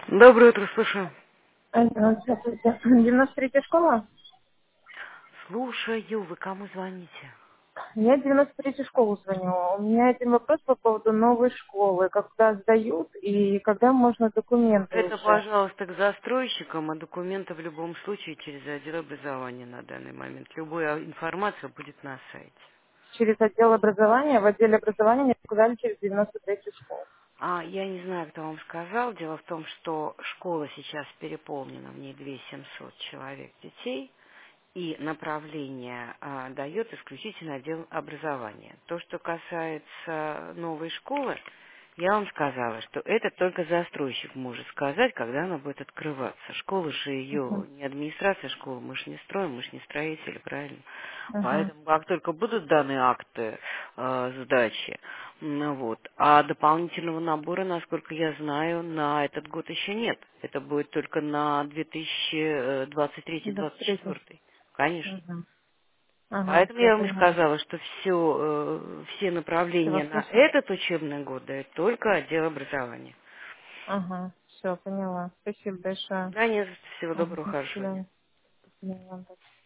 Доброе утро, слушаю. Здравствуйте. 93-я школа? Слушаю, вы кому звоните? Я в 93-ю школу звоню. У меня один вопрос по поводу новой школы. Когда сдают и когда можно документы Это, уже? пожалуйста, к застройщикам, а документы в любом случае через отдел образования на данный момент. Любая информация будет на сайте. Через отдел образования. В отделе образования мне сказали через 93-ю школу. Я не знаю, кто вам сказал. Дело в том, что школа сейчас переполнена, в ней 2700 человек детей, и направление дает исключительно отдел образования. То, что касается новой школы, я вам сказала, что это только застройщик может сказать, когда она будет открываться. Школа же Угу. ее, не администрация школы, мы же не строим, мы же не строители, правильно? Угу. Поэтому, как только будут данные акты сдачи, вот, а дополнительного набора, насколько я знаю, на этот год еще нет. Это будет только на Третий. 2023-2024. Конечно. Угу. Ага, Поэтому все я вам и поняла. сказала, что все Все направления вас на слышно? этот учебный год дает только отдел образования. Ага, все поняла. Спасибо большое. Да, нет, всего Ага, доброго, до хорошего дня. свидания. До свидания.